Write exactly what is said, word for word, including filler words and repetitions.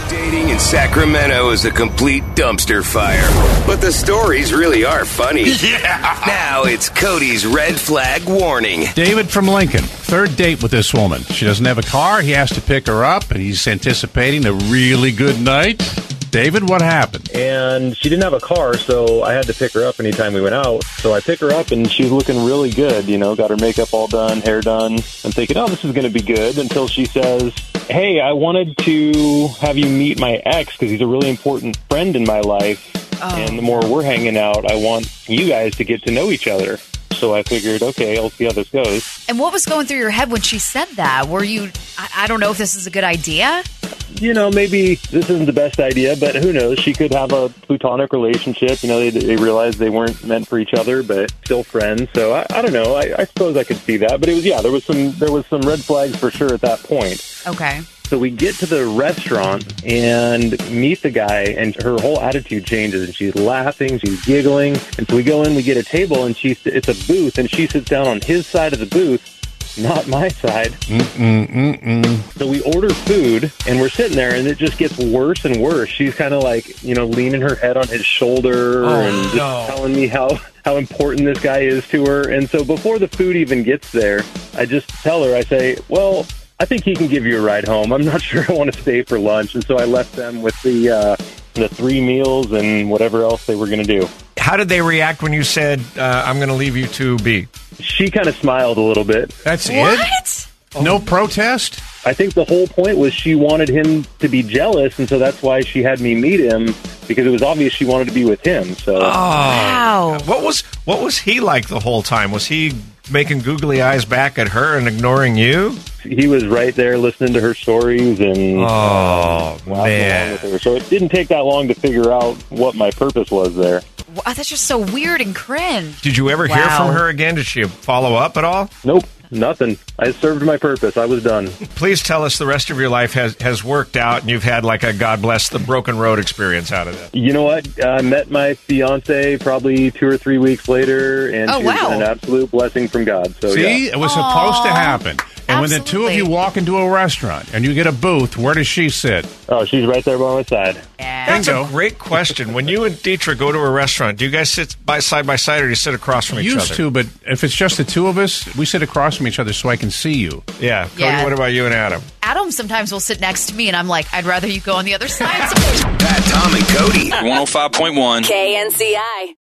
Dating in Sacramento is a complete dumpster fire. But the stories really are funny. Yeah. Now it's Cody's red flag warning. David from Lincoln, third date with this woman. She doesn't have a car. He has to pick her up, and he's anticipating a really good night. David, what happened? And she didn't have a car, so I had to pick her up anytime we went out. So I pick her up, and she's looking really good, you know, got her makeup all done, hair done. I'm thinking, oh, this is going to be good, until she says, hey, I wanted to have you meet my ex because he's a really important friend in my life. Oh. And the more we're hanging out, I want you guys to get to know each other. So I figured, okay, I'll see how this goes. And what was going through your head when she said that? Were you, I, I don't know if this is a good idea? You know, maybe this isn't the best idea, but who knows? She could have a platonic relationship. You know, they, they realized they weren't meant for each other, but still friends. So I, I don't know. I, I suppose I could see that. But it was, yeah, there was some there was some red flags for sure at that point. Okay. So we get to the restaurant and meet the guy, and her whole attitude changes, and she's laughing, she's giggling. And so we go in, we get a table, and she it's a booth, and she sits down on his side of the booth, not my side. Mm-mm, mm-mm. So we order food, and we're sitting there, and it just gets worse and worse. She's kind of like, you know, leaning her head on his shoulder oh, and just no. telling me how, how important this guy is to her. And so before the food even gets there, I just tell her, I say, well, I think he can give you a ride home. I'm not sure I want to stay for lunch. And so I left them with the uh, the three meals and whatever else they were going to do. How did they react when you said, uh, I'm going to leave you to be? She kind of smiled a little bit. That's What? it? No protest? I think the whole point was she wanted him to be jealous, and so that's why she had me meet him, because it was obvious she wanted to be with him. So, Oh, Wow. What was what was he like the whole time? Was he making googly eyes back at her and ignoring you? he was right there listening to her stories and Oh, laughing along man. with her. So it didn't take that long to figure out what my purpose was there. Wow, that's just so weird and cringe. Did you ever hear Wow. from her again? Did she follow up at all? Nope, nothing. I served my purpose. I was done. Please tell us the rest of your life has, has worked out and you've had like a God bless the broken road experience out of it. You know what? I met my fiance probably two or three weeks later, and Oh, she was wow. an absolute blessing from God. So See, yeah. it was Aw. supposed to happen. And when the two of Absolutely. you walk into a restaurant and you get a booth, where does she sit? Oh, she's right there by my side. Yeah. That's Bingo. a great question. When you and Dietrich go to a restaurant, do you guys sit by side by side or do you sit across from each Used other? to, but if it's just the two of us, we sit across from each other so I can see you. Yeah. Cody, Yeah. what about you and Adam? Adam sometimes will sit next to me, and I'm like, I'd rather you go on the other side. Pat, Tom, and Cody. one oh five point one K N C I.